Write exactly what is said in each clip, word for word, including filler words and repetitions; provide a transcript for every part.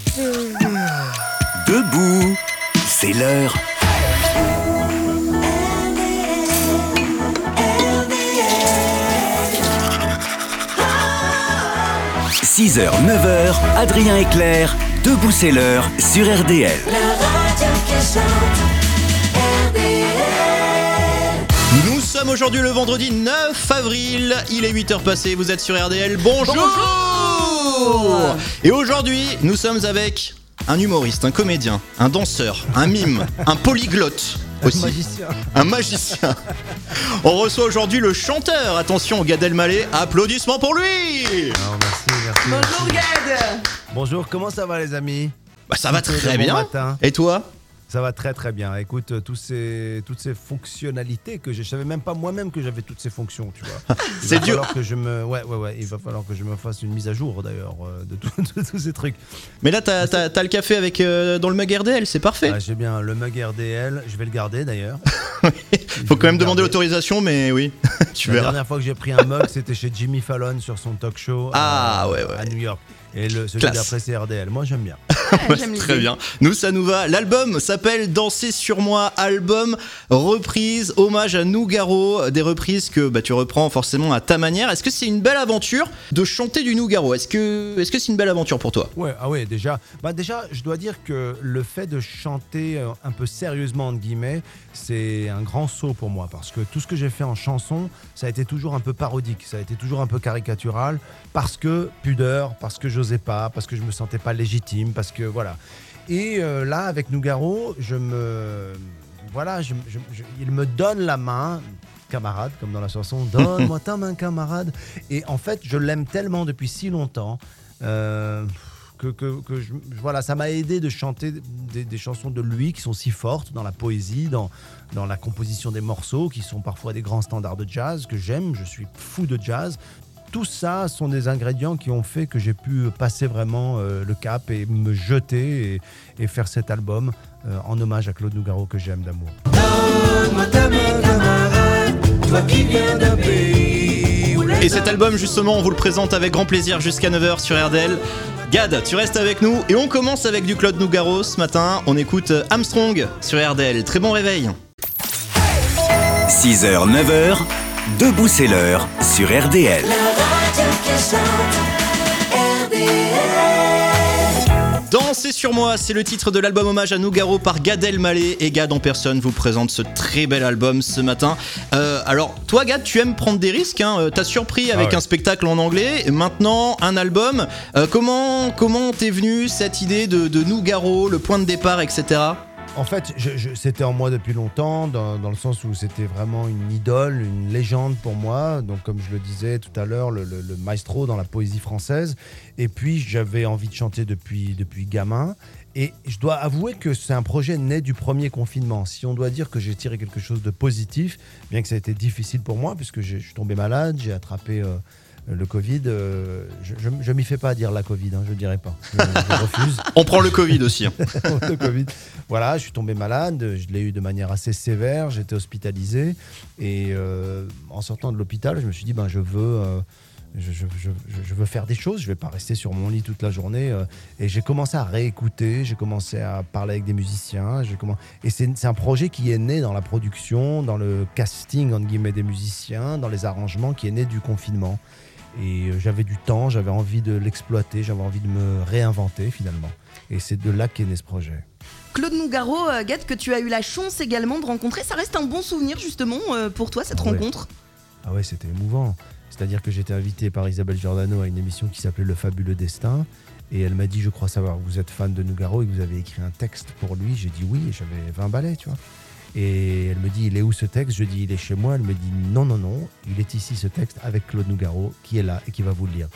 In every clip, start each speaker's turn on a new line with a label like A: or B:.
A: Debout, c'est l'heure. six heures, neuf heures, Adrien et Claire, Debout c'est l'heure sur R D L.
B: La radio qui chante, R D L.
C: Nous sommes aujourd'hui le vendredi neuf avril, il est huit heures passées, vous êtes sur R D L, bonjour, bonjour. Et aujourd'hui, nous sommes avec un humoriste, un comédien, un danseur, un mime, un polyglotte aussi.
D: Un magicien.
C: Un magicien. On reçoit aujourd'hui le chanteur, attention, Gad Elmaleh, applaudissements pour lui.
D: Non, merci, merci.
E: Bonjour Gad.
D: Bonjour, comment ça va les amis?
C: Bah ça va
D: Plutôt
C: très
D: de bon
C: bien.
D: matin.
C: Et toi?
D: Ça va très très bien. Écoute, euh, tous ces, toutes ces fonctionnalités que j'ai, je savais même pas moi-même que j'avais toutes ces fonctions, tu vois. Il
C: C'est
D: va
C: dur.
D: falloir que je me, ouais, ouais, ouais. Il va falloir que je me fasse une mise à jour d'ailleurs euh, de, tout- de tous ces trucs.
C: Mais là, t'as, t'as, t'as le café avec euh, dans le mug R D L, c'est parfait.
D: Ah, j'ai bien le mug R D L. Je vais le garder d'ailleurs.
C: Faut quand même
D: Je vais
C: demander
D: le garder.
C: l'autorisation, mais oui, tu
D: La
C: verras.
D: dernière fois que j'ai pris un mug, c'était chez Jimmy Fallon sur son talk show
C: Ah,
D: euh,
C: ouais, ouais.
D: à New York. Et le, celui
C: Classe.
D: d'après, c'est R D L. Moi, j'aime bien.
E: Ouais, j'aime
C: Très
E: l'idée.
C: bien. Nous, ça nous va. L'album s'appelle Danser sur moi, album reprise, hommage à Nougaro, des reprises que bah, tu reprends forcément à ta manière. Est-ce que c'est une belle aventure de chanter du Nougaro? Est-ce que, est-ce que c'est une belle aventure pour toi?
D: Ouais, ah ouais, déjà, bah déjà, je dois dire que le fait de chanter euh, un peu sérieusement entre guillemets, c'est un grand saut pour moi parce que tout ce que j'ai fait en chanson, ça a été toujours un peu parodique, ça a été toujours un peu caricatural parce que pudeur, parce que j'osais pas, parce que je me sentais pas légitime, parce que voilà. Et euh, là, avec Nougaro, je me, voilà, je, je- je- il me donne la main. Camarade, comme dans la chanson, donne-moi ta main, camarade. Et en fait, je l'aime tellement depuis si longtemps euh, que, que, que je- voilà, ça m'a aidé de chanter des, des chansons de lui qui sont si fortes dans la poésie, dans, dans la composition des morceaux, qui sont parfois des grands standards de jazz que j'aime. Je suis fou de jazz. Tout ça sont des ingrédients qui ont fait que j'ai pu passer vraiment euh, le cap et me jeter et, et faire cet album euh, en hommage à Claude Nougaro que j'aime d'amour.
C: Et cet album, justement, on vous le présente avec grand plaisir jusqu'à neuf heures sur R D L. Gad, tu restes avec nous et on commence avec du Claude Nougaro ce matin. On écoute Armstrong sur R D L. Très bon réveil.
A: six heures, neuf heures, Debout c'est l'heure sur R D L.
B: La radio qui chante, R D L.
C: Danser sur moi, c'est le titre de l'album hommage à Nougaro par Gad Elmaleh. Et Gad en personne vous présente ce très bel album ce matin. Euh, alors, toi Gad, tu aimes prendre des risques, hein. Euh, T'as surpris avec
D: Ah ouais.
C: un spectacle en anglais, et maintenant un album. Euh, comment comment t'es venu cette idée de, de Nougaro, le point de départ, et cetera.
D: En fait, je- je- c'était en moi depuis longtemps, dans, dans le sens où c'était vraiment une idole, une légende pour moi. Donc, comme je le disais tout à l'heure, le, le- le maestro dans la poésie française. Et puis, j'avais envie de chanter depuis, depuis gamin. Et je dois avouer que c'est un projet né du premier confinement. Si on doit dire que j'ai tiré quelque chose de positif, bien que ça a été difficile pour moi, puisque j'ai- je suis tombé malade, j'ai attrapé euh, le Covid. euh, je ne m'y fais pas dire la Covid, hein, je ne dirais pas. Je, je refuse.
C: On prend le Covid aussi, hein.
D: Le Covid. Voilà, je suis tombé malade, je l'ai eu de manière assez sévère, j'étais hospitalisé et euh, en sortant de l'hôpital, je me suis dit ben je veux euh, je, je- je- je- je veux faire des choses, je vais pas rester sur mon lit toute la journée euh, et j'ai commencé à réécouter, j'ai commencé à parler avec des musiciens, j'ai commen- et c'est c'est un projet qui est né dans la production, dans le casting entre guillemets des musiciens, dans les arrangements, qui est né du confinement. Et euh, j'avais du temps, j'avais envie de l'exploiter, j'avais envie de me réinventer finalement. Et c'est de là qu'est né ce projet.
E: Claude Nougaro, euh, Gad, que tu as eu la chance également de rencontrer, ça reste un bon souvenir justement euh, pour toi cette
D: Ah ouais.
E: rencontre.
D: Ah ouais, c'était émouvant. C'est-à-dire que j'étais invité par Isabelle Giordano à une émission qui s'appelait Le Fabuleux Destin. Et elle m'a dit, je crois savoir que vous êtes fan de Nougaro et que vous avez écrit un texte pour lui. J'ai dit oui, et j'avais vingt ballets, tu vois. Et elle me dit, il est où ce texte? Je dis, il est chez moi. Elle me dit, non, non, non, il est ici ce texte avec Claude Nougaro qui est là et qui va vous le lire.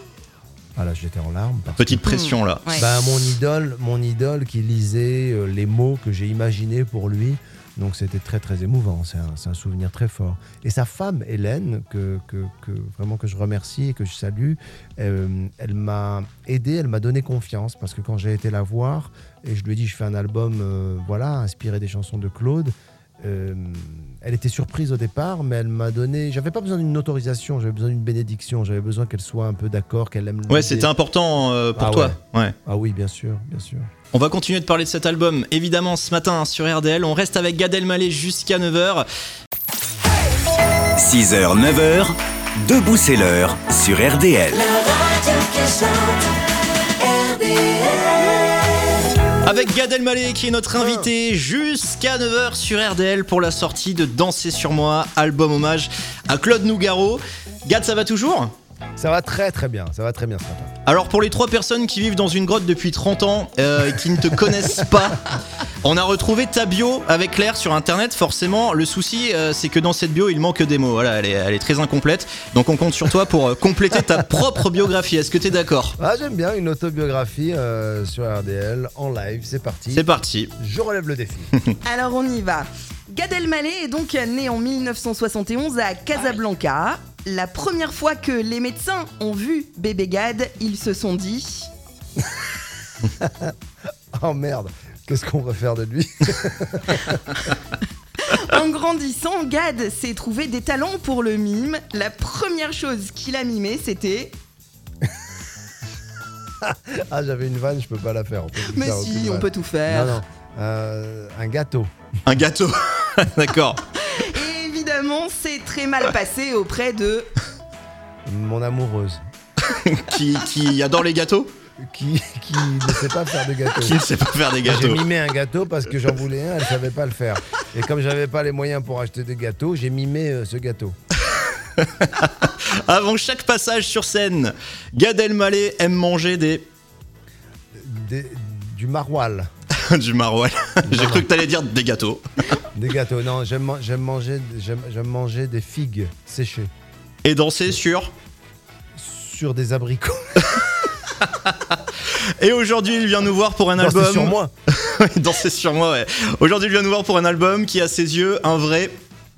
D: Voilà, j'étais en larmes. Parce
C: Petite
D: que,
C: pression là.
E: Ouais.
D: bah, mon idole, mon idole qui lisait euh, les mots que j'ai imaginés pour lui. Donc c'était très très émouvant, c'est un, c'est un souvenir très fort. Et sa femme, Hélène, que, que, que vraiment que je remercie et que je salue, euh, elle m'a aidé, elle m'a donné confiance, parce que quand j'ai été la voir, et je lui ai dit je fais un album euh, voilà, inspiré des chansons de Claude, euh, elle était surprise au départ, mais elle m'a donné. J'avais pas besoin d'une autorisation, j'avais besoin d'une bénédiction. J'avais besoin qu'elle soit un peu d'accord, qu'elle aime.
C: Ouais, c'était important euh, pour
D: Ah
C: toi. Ouais.
D: Ah oui, bien sûr, bien sûr.
C: On va continuer de parler de cet album, évidemment, ce matin sur R D L. On reste avec Gad Elmaleh jusqu'à neuf heures.
A: six heures, neuf heures, Debout c'est l'heure sur R D L.
B: La radio qui chante, R D L.
C: Avec Gad Elmaleh qui est notre invité jusqu'à neuf heures sur R D L pour la sortie de Danser sur moi, album hommage à Claude Nougaro. Gad, ça va toujours ?
D: Ça va très très bien, ça va très bien ce matin.
C: Alors pour les trois personnes qui vivent dans une grotte depuis trente ans euh, et qui ne te connaissent pas, on a retrouvé ta bio avec Claire sur internet. Forcément, le souci euh, c'est que dans cette bio il manque des mots. Voilà, elle est, elle est très incomplète. Donc on compte sur toi pour euh, compléter ta propre biographie. Est-ce que t'es d'accord ?
D: Ah, j'aime bien une autobiographie euh, sur R D L en live, c'est parti.
C: C'est parti.
D: Je relève le défi.
E: Alors on y va. Gad Elmaleh est donc né en mille neuf cent soixante et onze à Casablanca. La première fois que les médecins ont vu bébé Gad, ils se sont dit...
D: Oh merde, qu'est-ce qu'on va faire de lui?
E: En grandissant, Gad s'est trouvé des talents pour le mime. La première chose qu'il a mimé, c'était...
D: Ah, j'avais une vanne, je peux pas la faire. On peut plus
E: Mais
D: faire
E: si,
D: aucune
E: on
D: vanne.
E: peut tout faire.
D: Non, non. Euh, un gâteau.
C: Un gâteau. D'accord.
E: Et évidemment, c'est très mal passé auprès de...
D: Mon amoureuse.
C: qui, qui adore les gâteaux ?
D: Qui, qui ne sait pas faire de gâteau.
C: Qui ne sait pas faire des
D: J'ai
C: gâteaux ?
D: mimé un gâteau parce que j'en voulais un, elle savait pas le faire. Et comme j'avais pas les moyens pour acheter des gâteaux, j'ai mimé euh, ce gâteau.
C: Avant chaque passage sur scène, Gad Elmaleh aime manger des...
D: Des- du maroilles.
C: du maroilles. J'ai cru que t'allais dire des gâteaux.
D: Des gâteaux. Non, j'aime, man- j'aime manger, j'aime, j'aime manger des figues séchées
C: Et danser sur...
D: sur des abricots.
C: Et aujourd'hui, il vient nous voir pour un
D: Non,
C: album...
D: c'est sur moi.
C: Oui, danser sur moi, ouais. Aujourd'hui, il vient nous voir pour un album qui, à ses yeux, un vrai...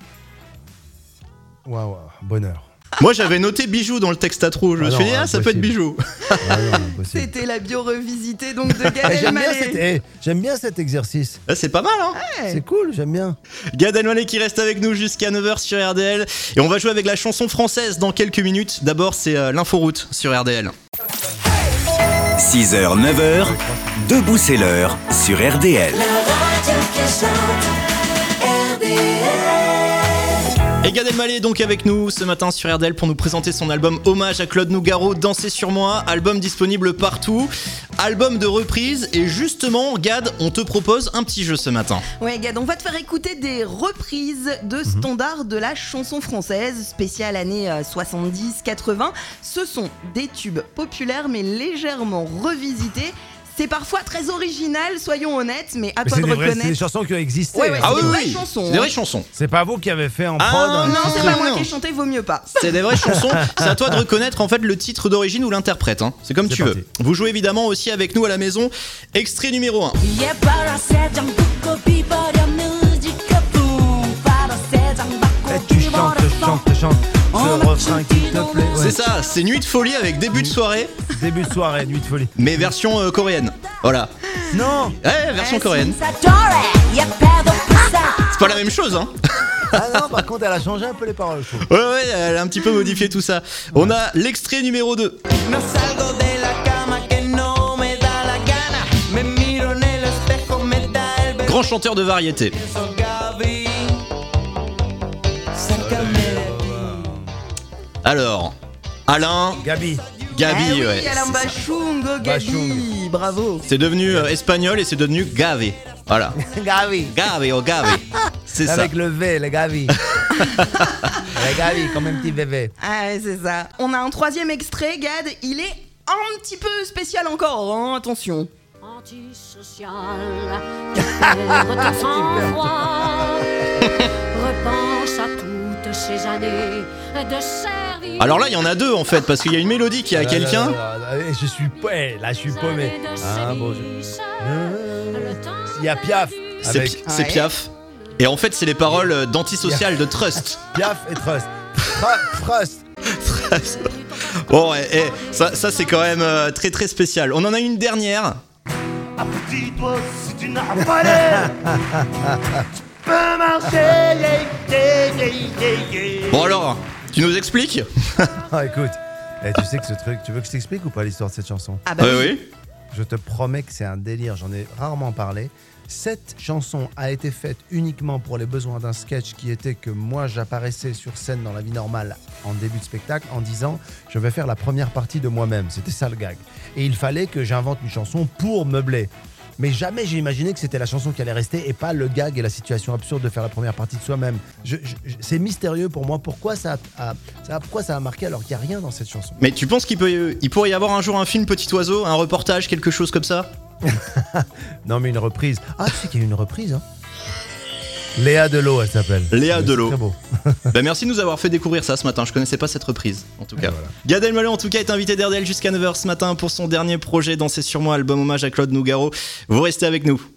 D: Waouh, waouh, bonheur.
C: Moi, j'avais noté bijoux dans le texte à trous. Je me
D: Ah
C: suis
D: non,
C: dit, ah, ça peut être
D: impossible.
C: bijoux.
D: Ah non, impossible.
E: C'était la bio revisitée donc de Gad
D: Eh, j'aime, bien cet,
E: Elmaleh.
D: eh, j'aime bien cet exercice.
C: Ah, c'est pas mal, hein.
E: Ouais.
D: C'est cool, j'aime bien.
C: Gad Elmaleh qui reste avec nous jusqu'à neuf heures sur R D L. Et on va jouer avec la chanson française dans quelques minutes. D'abord, c'est euh, l'inforoute sur R D L.
A: six heures, neuf heures, Debout c'est l'heure sur R D L.
B: La radio qui chante, R D L.
C: Et Gad Elmaleh est donc avec nous ce matin sur R D L pour nous présenter son album hommage à Claude Nougaro, Danser sur moi, album disponible partout, album de reprise. Et justement, Gad, on te propose un petit jeu ce matin.
E: Ouais, Gad, on va te faire écouter des reprises de standards de la chanson française, spéciale année euh, soixante-dix quatre-vingts. Ce sont des tubes populaires mais légèrement revisités. C'est parfois très original, soyons honnêtes, mais à
D: Mais
E: toi
D: c'est
E: de
D: des, vrais- c'est
E: reconnaître.
D: des chansons qui ont existé.
E: Ouais, ouais,
D: hein.
E: c'est des vraies chansons,
C: C'est des
E: hein.
C: vraies chansons.
D: C'est pas vous qui avez fait en
C: Ah,
D: prod un
E: Non,
D: petit
E: c'est
D: truc.
E: pas moi
C: non.
E: qui ai chanté, vaut mieux pas.
C: C'est des vraies chansons. C'est à toi de reconnaître en fait le titre d'origine ou l'interprète. Hein. C'est comme
D: C'est
C: tu
D: parti.
C: veux. Vous jouez évidemment aussi avec nous à la maison. Extrait numéro un.
D: Eh, tu chantes, chantes, chantes. Ce refrain qui te plaît. Ouais.
C: C'est ça, c'est Nuit de folie avec début de soirée,
D: Début de soirée, nuit de folie.
C: mais version euh, coréenne. Voilà.
D: Non.
C: Ouais, version
E: Eh,
C: coréenne. C'est pas la même chose, hein.
D: Ah non, par contre, elle a changé un peu les paroles, je trouve.
C: Ouais, ouais, elle a un petit peu modifié tout ça. On a l'extrait numéro deux.
F: No salgo de la cama que no me da la gana. Me miro en el espejo, me da el beso.
C: Grand chanteur de variété.
F: Gaby, sácame de ti.
C: Alors, Alain,
D: Gabi.
C: Gabi,
E: Ah oui,
C: ouais.
E: Alain Bachung, Gabi,
D: Bachung.
E: bravo.
C: C'est devenu euh, espagnol et c'est devenu Gavé. Voilà.
D: Gabi.
C: Gavé, oh Gavé. C'est ça.
D: Avec le V, le Gabi. Le Gabi, comme un petit bébé.
E: Ah ouais, c'est ça. On a un troisième extrait, Gad. Il est un petit peu spécial encore, hein, attention.
G: Antisocial, tu perds ton sang-froid. Repense à toutes ces années de service.
C: Alors là, il y en a deux en fait, parce qu'il y a une mélodie qui est à
D: Là, là,
C: quelqu'un.
D: là, là, là, Je suis ouais, là, je suis paumé. Ah bon, je- Il y a Piaf.
C: C'est
D: Avec
C: Pi- c'est
E: Ouais.
C: Piaf. Et en fait, c'est les paroles d'antisocial de Trust.
D: Piaf et Trust. Tra- Trust.
C: Bon, ouais, eh, ça, ça c'est quand même euh, très très spécial. On en a une dernière.
D: peut marcher. Yeah, yeah, yeah, yeah, yeah.
C: Bon alors, tu nous expliques?
D: Ah, écoute, eh, tu sais que ce truc, tu veux que je t'explique ou pas l'histoire de cette chanson?
E: Ah bah
C: Oui,
E: oui.
C: oui.
D: Je te promets que c'est un délire, j'en ai rarement parlé. Cette chanson a été faite uniquement pour les besoins d'un sketch qui était que moi j'apparaissais sur scène dans la vie normale en début de spectacle en disant je vais faire la première partie de moi-même. C'était ça le gag. Et il fallait que j'invente une chanson pour meubler. Mais jamais j'ai imaginé que c'était la chanson qui allait rester et pas le gag et la situation absurde de faire la première partie de soi-même. Je, je, c'est mystérieux pour moi pourquoi ça a, ça, pourquoi ça a marqué alors qu'il n'y a rien dans cette chanson.
C: Mais tu penses qu'il peut, il pourrait y avoir un jour un film Petit Oiseau, un reportage, quelque chose comme ça?
D: Non mais une reprise. Ah tu sais qu'il y a une reprise hein. Léa Delot elle s'appelle.
C: Léa
D: C'est
C: Delot.
D: très beau.
C: Bah merci de nous avoir fait découvrir ça ce matin, je connaissais pas cette reprise en tout cas.
D: Voilà.
C: Gad Elmaleh en tout cas est invité d'R D L jusqu'à neuf heures ce matin pour son dernier projet Danser sur moi, album hommage à Claude Nougaro. Vous restez avec nous.